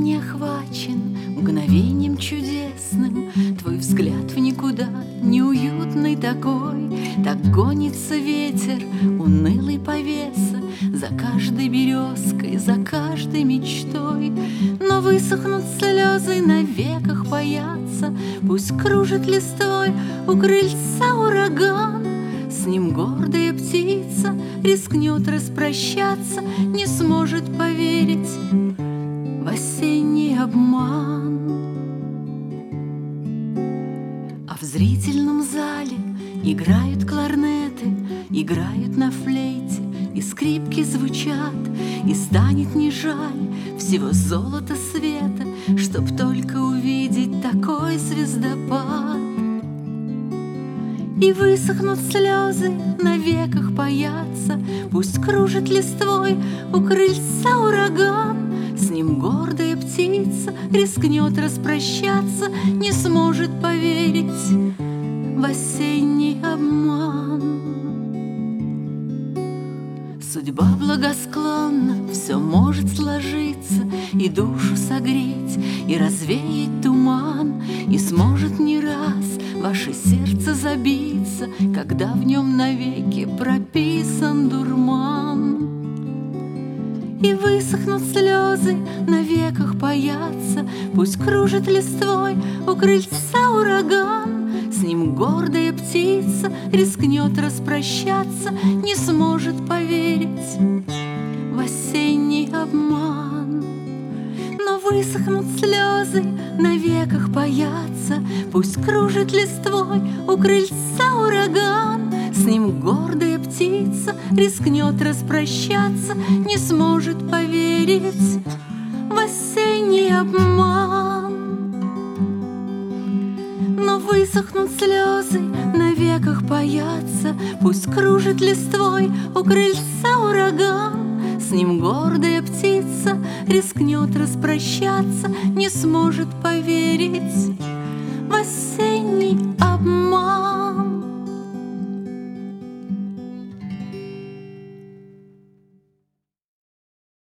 не охвачен мгновением чудесным, твой взгляд в никуда, неуютный такой. Так гонится ветер, унылый повеса, за каждой березкой, за каждой мечтой. Но высохнут слезы, на веках паятся, пусть кружит листвой у крыльца ураган. С ним гордая птица рискнет распрощаться, не сможет поверить в осенний обман. А в зрительном зале играют кларнеты, играют на флейте, и скрипки звучат, и станет не жаль всего золота света, чтоб только увидеть такой звездопад. И высохнут слезы, на веках паятся, пусть кружит листвой у крыльца ураган. С ним гордая птица рискнет распрощаться, не сможет поверить в осенний обман. Судьба благосклонна, все может сложиться, и душу согреть, и развеять туман, и сможет не раз ваше сердце забиться, когда в нем навеки прописан дурман. И высохнут слезы, на веках паятся, пусть кружит листвой у крыльца ураган. С ним гордая птица рискнет распрощаться, не сможет поверить в осенний обман. Но высохнут слезы, на веках паятся, пусть кружит листвой у крыльца ураган. С ним гордая птица рискнет распрощаться, не сможет поверить в осенний обман. Но высохнут слезы, на веках паятся, пусть кружит листвой у крыльца ураган. С ним гордая птица рискнет распрощаться, не сможет поверить в осенний